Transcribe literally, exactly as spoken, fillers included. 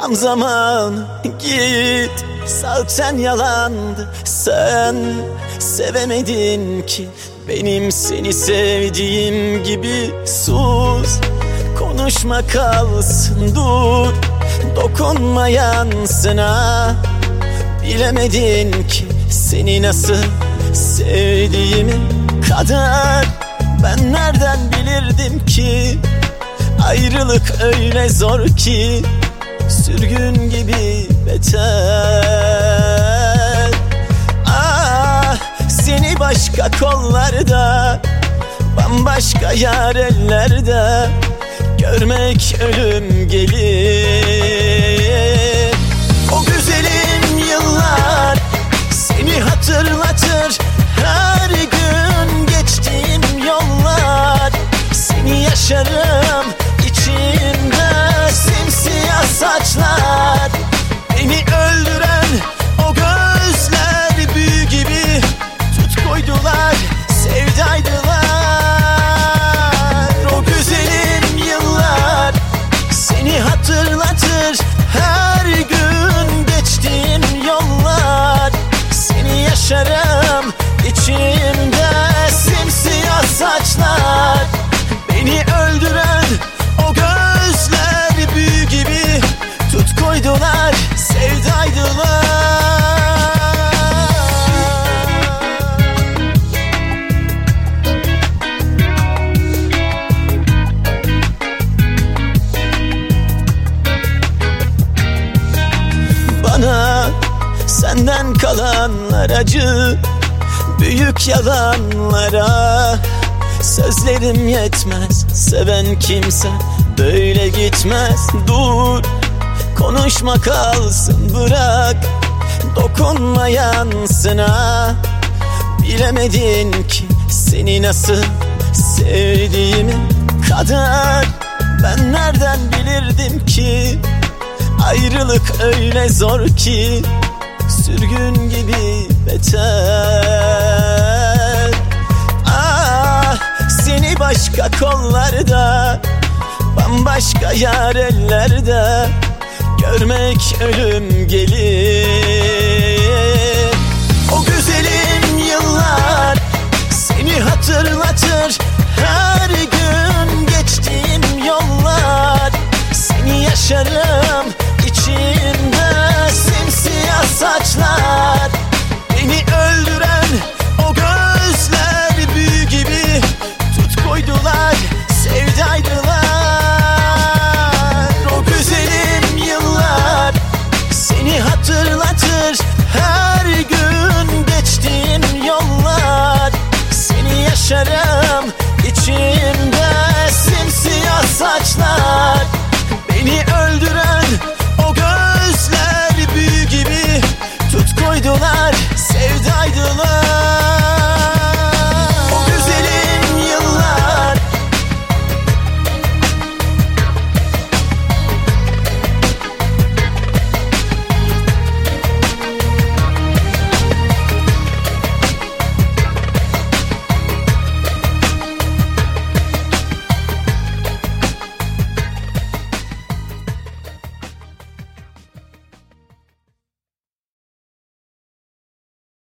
Tam zaman git, zaten yalandı. Sen sevemedin ki benim seni sevdiğim gibi. Sus, konuşma kalsın, dur, dokunma yansına. Bilemedin ki seni nasıl sevdiğimi. Kader, ben nereden bilirdim ki ayrılık öyle zor ki, sürgün gibi beter. Ah, seni başka kollarda, bambaşka yar ellerde görmek ölüm gelir. O güzelim yıllar seni hatırlatır, her gün geçtiğim yollar. Seni yaşarım içimde, simsiyah saçlar, beni öldüren o gözler büyü gibi tut koydular, sevdaydılar. O güzelim yıllar seni hatırlatır, her gün geçtiğim yollar. Seni yaşarım içimde, simsiyah saçlar, beni öldüren o gözler büyü gibi tut koydular, sevdaydılar. Bana senden kalanlar acı, büyük yalanlara sözlerim yetmez. Seven kimse böyle gitmez. Dur, konuşma kalsın, bırak, dokunma yansına. Bilemedin ki seni nasıl sevdiğimi. Kader, ben nereden bilirdim ki ayrılık öyle zor ki, sürgün gibi beter. Ah, seni başka kollarda, bambaşka yar ellerde görmek ölüm gelir. O güzelim yıllar seni hatırlatır, her gün geçtiğim yollar. Seni yaşarım içimde, simsiyah saçlar, beni öldüren o gözler büyü gibi tut koydular, sevdaydılar. O güzelim yıllar seni hatırlatır, her gün geçtiğim yollar. Seni yaşarım